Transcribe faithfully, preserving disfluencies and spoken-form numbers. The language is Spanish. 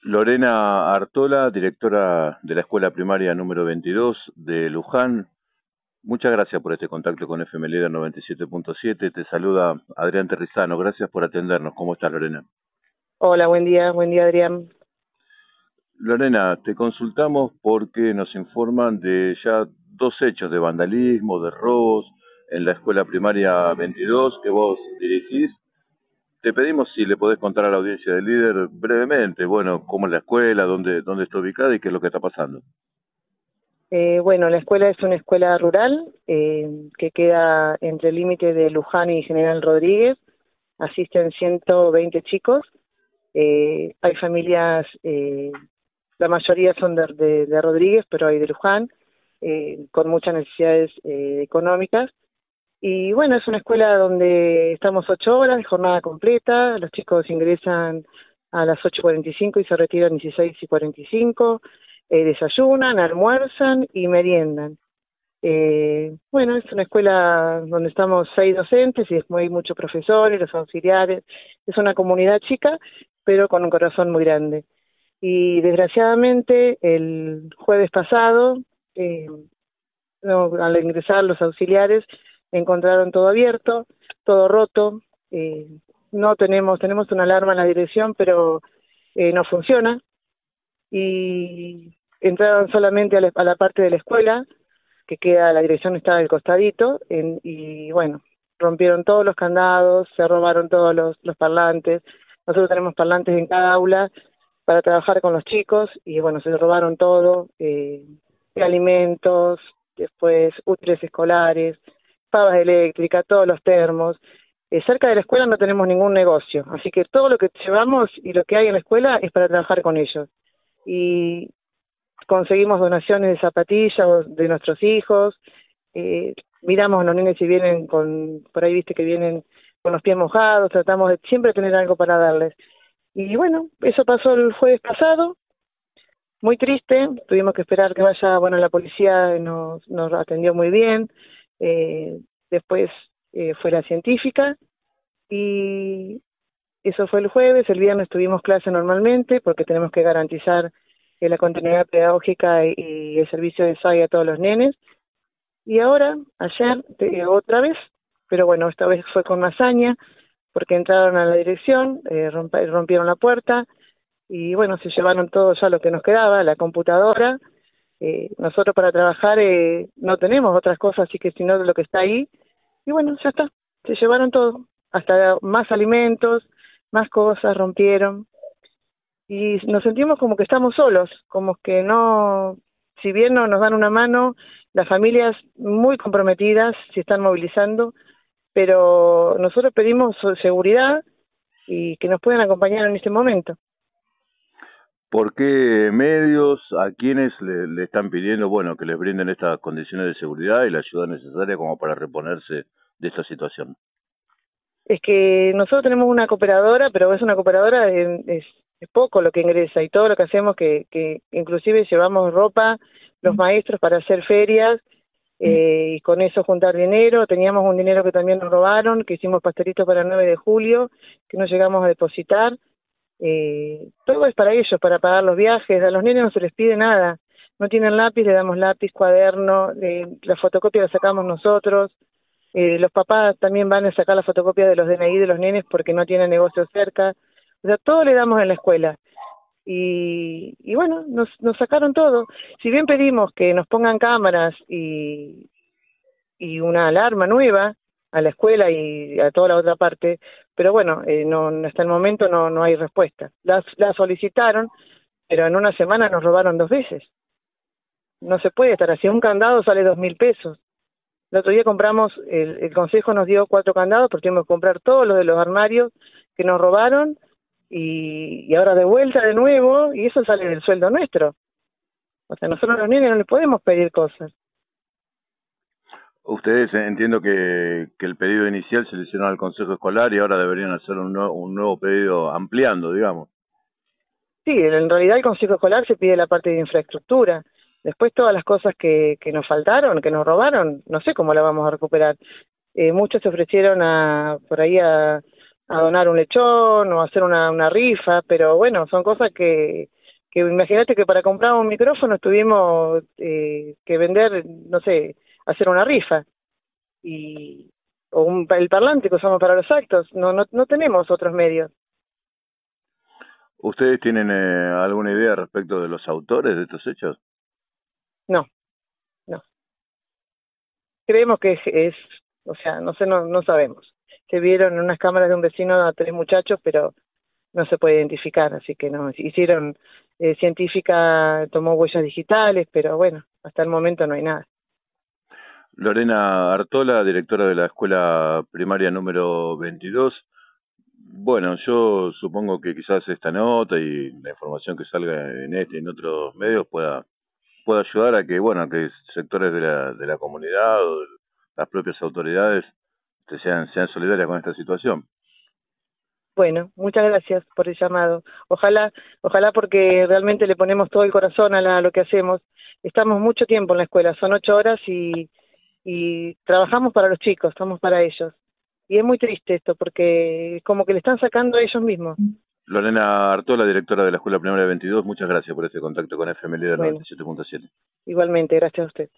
Lorena Artola, directora de la Escuela Primaria número veintidós de Luján. Muchas gracias por este contacto con F M Líder noventa y siete punto siete. Te saluda Adrián Terrizano. Gracias por atendernos. ¿Cómo estás, Lorena? Hola, buen día, buen día, Adrián. Lorena, te consultamos porque nos informan de ya dos hechos de vandalismo, de robos en la Escuela Primaria veintidós que vos dirigís. Te pedimos si le podés contar a la audiencia del Líder brevemente, bueno, cómo es la escuela, dónde, dónde está ubicada y qué es lo que está pasando. Eh, bueno, la escuela es una escuela rural eh, que queda entre el límite de Luján y General Rodríguez. Asisten ciento veinte chicos. Eh, hay familias, eh, la mayoría son de, de, de Rodríguez, pero hay de Luján, eh, con muchas necesidades eh, económicas. Y bueno, es una escuela donde estamos ocho horas de jornada completa. Los chicos ingresan a las ocho y cuarenta y cinco y se retiran dieciséis y cuarenta y cinco. Eh, desayunan, almuerzan y meriendan. Eh, bueno, es una escuela donde estamos seis docentes y hay muchos profesores, los auxiliares. Es una comunidad chica, pero con un corazón muy grande. Y desgraciadamente el jueves pasado, eh, no, al ingresar los auxiliares, encontraron todo abierto, todo roto. Eh, no tenemos, tenemos una alarma en la dirección, pero eh, no funciona. Y entraron solamente a la, a la parte de la escuela, que queda, la dirección está al costadito, en, y bueno, rompieron todos los candados, se robaron todos los, los parlantes. Nosotros tenemos parlantes en cada aula para trabajar con los chicos, y bueno, se robaron todo, eh, alimentos, después útiles escolares, pavas eléctricas, todos los termos. Eh, cerca de la escuela no tenemos ningún negocio, así que todo lo que llevamos y lo que hay en la escuela es para trabajar con ellos. Y conseguimos donaciones de zapatillas de nuestros hijos, eh, miramos a los nenes si vienen con, por ahí viste que vienen con los pies mojados, tratamos de siempre tener algo para darles. Y bueno, eso pasó el jueves pasado, muy triste, tuvimos que esperar que vaya, bueno, la policía nos, nos atendió muy bien, eh, después eh, fue la científica, y eso fue el jueves. El viernes tuvimos clase normalmente porque tenemos que garantizar eh, la continuidad pedagógica y, y el servicio de S A I a todos los nenes. Y ahora, ayer, eh, otra vez, pero bueno, esta vez fue con hazaña, porque entraron a la dirección, eh, romp rompieron la puerta, y bueno, se llevaron todo ya lo que nos quedaba, la computadora. Eh, nosotros para trabajar eh, no tenemos otras cosas, así que si no, lo que está ahí, y bueno, ya está, se llevaron todo, hasta más alimentos, más cosas, rompieron, y nos sentimos como que estamos solos, como que no, si bien no nos dan una mano, las familias muy comprometidas se están movilizando, pero nosotros pedimos seguridad y que nos puedan acompañar en este momento. ¿Por qué medios, a quienes le, le están pidiendo, bueno, que les brinden estas condiciones de seguridad y la ayuda necesaria como para reponerse de esta situación? Es que nosotros tenemos una cooperadora, pero es una cooperadora, es, es, es poco lo que ingresa, y todo lo que hacemos, que, que inclusive llevamos ropa, los maestros, para hacer ferias, eh, y con eso juntar dinero. Teníamos un dinero que también nos robaron, que hicimos pastelitos para el nueve de julio, que no llegamos a depositar. Eh, todo es para ellos, para pagar los viajes. A los nenes no se les pide nada, no tienen lápiz, le damos lápiz, cuaderno, eh, la fotocopia la sacamos nosotros. Eh, los papás también van a sacar la fotocopia de los D N I de los nenes porque no tienen negocio cerca. O sea, todo le damos en la escuela. Y, y bueno, nos, nos sacaron todo. Si bien pedimos que nos pongan cámaras y, y una alarma nueva a la escuela y a toda la otra parte, pero bueno, eh, no, hasta el momento no, no hay respuesta. Las, las solicitaron, pero en una semana nos robaron dos veces. No se puede estar así. Un candado sale dos mil pesos. El otro día compramos, el, el consejo nos dio cuatro candados porque tuvimos que comprar todos los de los armarios que nos robaron, y, y ahora de vuelta de nuevo, y eso sale del sueldo nuestro. O sea, nosotros a los niños no les podemos pedir cosas. Ustedes, eh, entiendo que, que el pedido inicial se le hicieron al Consejo Escolar y ahora deberían hacer un nuevo, un nuevo pedido ampliando, digamos. Sí, en realidad el Consejo Escolar se pide la parte de infraestructura. Después todas las cosas que, que nos faltaron, que nos robaron, no sé cómo la vamos a recuperar. Eh, muchos se ofrecieron a por ahí a, a donar un lechón o a hacer una, una rifa, pero bueno, son cosas que, que imagínate que para comprar un micrófono tuvimos eh, que vender, no sé, hacer una rifa, y o un, el parlante que usamos para los actos, no, no, no tenemos otros medios. ¿Ustedes tienen eh, alguna idea respecto de los autores de estos hechos? No, no. Creemos que es, es o sea, no sé, no, no sabemos. Se vieron en unas cámaras de un vecino a tres muchachos, pero no se puede identificar, así que no. Hicieron, eh, científica tomó huellas digitales, pero bueno, hasta el momento no hay nada. Lorena Artola, directora de la escuela primaria número veintidós. Bueno, yo supongo que quizás esta nota y la información que salga en este y en otros medios pueda, pueda ayudar a que, bueno, a que sectores de la, de la comunidad o de las propias autoridades que sean, sean solidarias con esta situación. Bueno, muchas gracias por el llamado. Ojalá, ojalá porque realmente le ponemos todo el corazón a, la, a lo que hacemos. Estamos mucho tiempo en la escuela, son ocho horas y, y trabajamos para los chicos, estamos para ellos. Y es muy triste esto porque como que le están sacando a ellos mismos. Lorena Artola, directora de la escuela primaria veintidós, muchas gracias por este contacto con F M Líder Bueno, noventa y siete punto siete. igualmente, gracias a usted.